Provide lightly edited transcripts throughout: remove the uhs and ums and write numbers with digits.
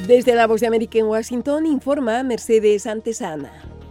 Desde la Voz de América en Washington informa Mercedes Antesana.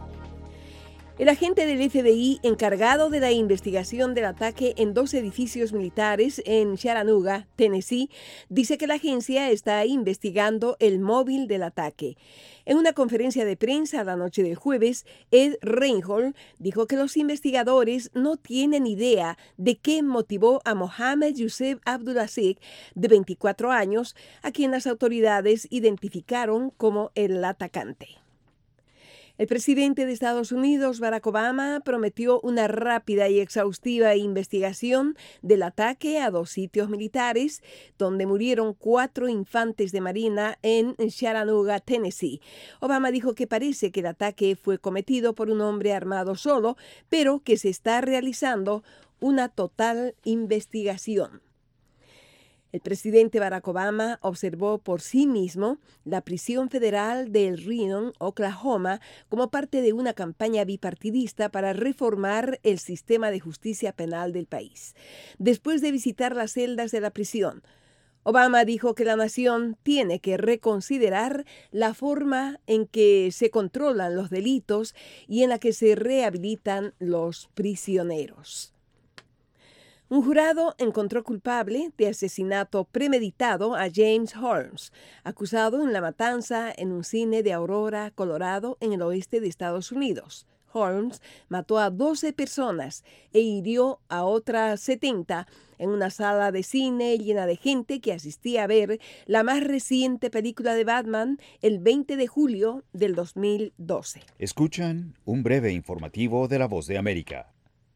El agente del FBI encargado de la investigación del ataque en 2 edificios militares en Chattanooga, Tennessee, dice que la agencia está investigando el móvil del ataque. En una conferencia de prensa la noche del jueves, Ed Reinhold dijo que los investigadores no tienen idea de qué motivó a Mohammed Youssef Abdulaziz, de 24 años, a quien las autoridades identificaron como el atacante. El presidente de Estados Unidos, Barack Obama, prometió una rápida y exhaustiva investigación del ataque a 2 sitios militares donde murieron 4 infantes de marina en Chattanooga, Tennessee. Obama dijo que parece que el ataque fue cometido por un hombre armado solo, pero que se está realizando una total investigación. El presidente Barack Obama observó por sí mismo la prisión federal de El Reno, Oklahoma, como parte de una campaña bipartidista para reformar el sistema de justicia penal del país. Después de visitar las celdas de la prisión, Obama dijo que la nación tiene que reconsiderar la forma en que se controlan los delitos y en la que se rehabilitan los prisioneros. Un jurado encontró culpable de asesinato premeditado a James Holmes, acusado en la matanza en un cine de Aurora, Colorado, en el oeste de Estados Unidos. Holmes mató a 12 personas e hirió a otras 70 en una sala de cine llena de gente que asistía a ver la más reciente película de Batman el 20 de julio del 2012. Escuchan un breve informativo de La Voz de América.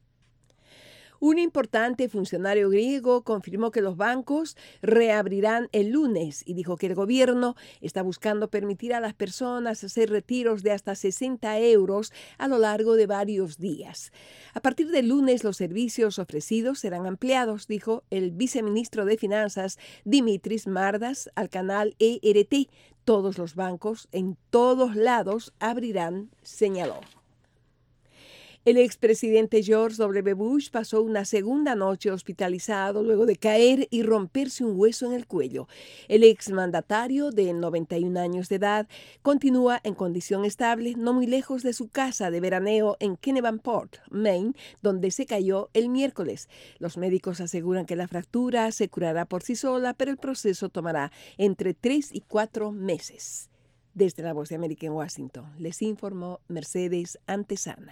Un importante funcionario griego confirmó que los bancos reabrirán el lunes y dijo que el gobierno está buscando permitir a las personas hacer retiros de hasta 60 euros a lo largo de varios días. A partir del lunes, los servicios ofrecidos serán ampliados, dijo el viceministro de Finanzas Dimitris Mardas al canal ERT. Todos los bancos en todos lados abrirán, señaló. El expresidente George W. Bush pasó una segunda noche hospitalizado luego de caer y romperse un hueso en el cuello. El exmandatario de 91 años de edad continúa en condición estable, no muy lejos de su casa de veraneo en Kennebunkport, Maine, donde se cayó el miércoles. Los médicos aseguran que la fractura se curará por sí sola, pero el proceso tomará entre 3 y 4 meses. Desde la Voz de América en Washington, les informó Mercedes Antesana.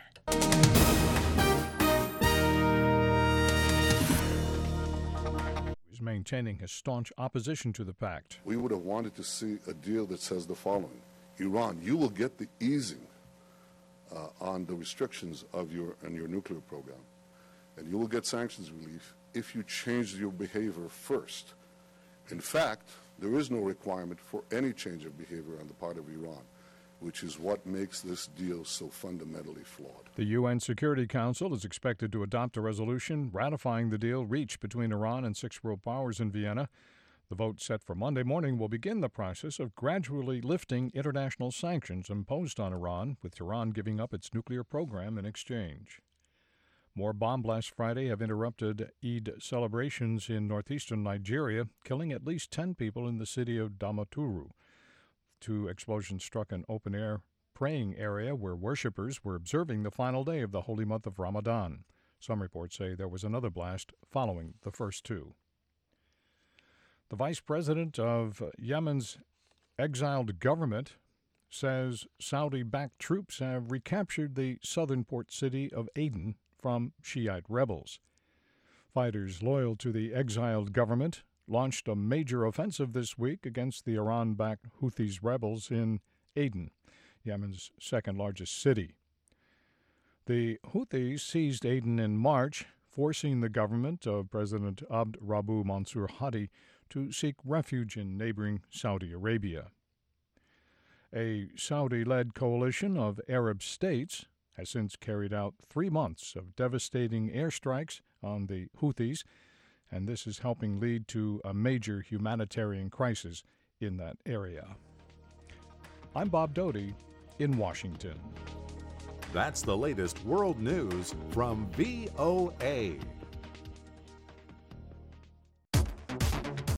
Maintaining his staunch opposition to the pact. We would have wanted to see a deal that says the following: Iran, you will get the easing on the restrictions of your nuclear program, and you will get sanctions relief if you change your behavior first. In fact, there is no requirement for any change of behavior on the part of Iran, which is what makes this deal so fundamentally flawed. The UN Security Council is expected to adopt a resolution ratifying the deal reached between Iran and 6 world powers in Vienna. The vote set for Monday morning will begin the process of gradually lifting international sanctions imposed on Iran, with Tehran giving up its nuclear program in exchange. More bomb blasts Friday have interrupted Eid celebrations in northeastern Nigeria, killing at least 10 people in the city of Damaturu. 2 explosions struck an open-air praying area where worshippers were observing the final day of the holy month of Ramadan. Some reports say there was another blast following the first 2. The vice president of Yemen's exiled government says Saudi-backed troops have recaptured the southern port city of Aden from Shiite rebels. Fighters loyal to the exiled government launched a major offensive this week against the Iran-backed Houthis rebels in Aden, Yemen's second-largest city. The Houthis seized Aden in March, forcing the government of President Abd Rabbu Mansur Hadi to seek refuge in neighboring Saudi Arabia. A Saudi-led coalition of Arab states has since carried out 3 months of devastating airstrikes on the Houthis, and this is helping lead to a major humanitarian crisis in that area. I'm Bob Doty in Washington. That's the latest world news from VOA.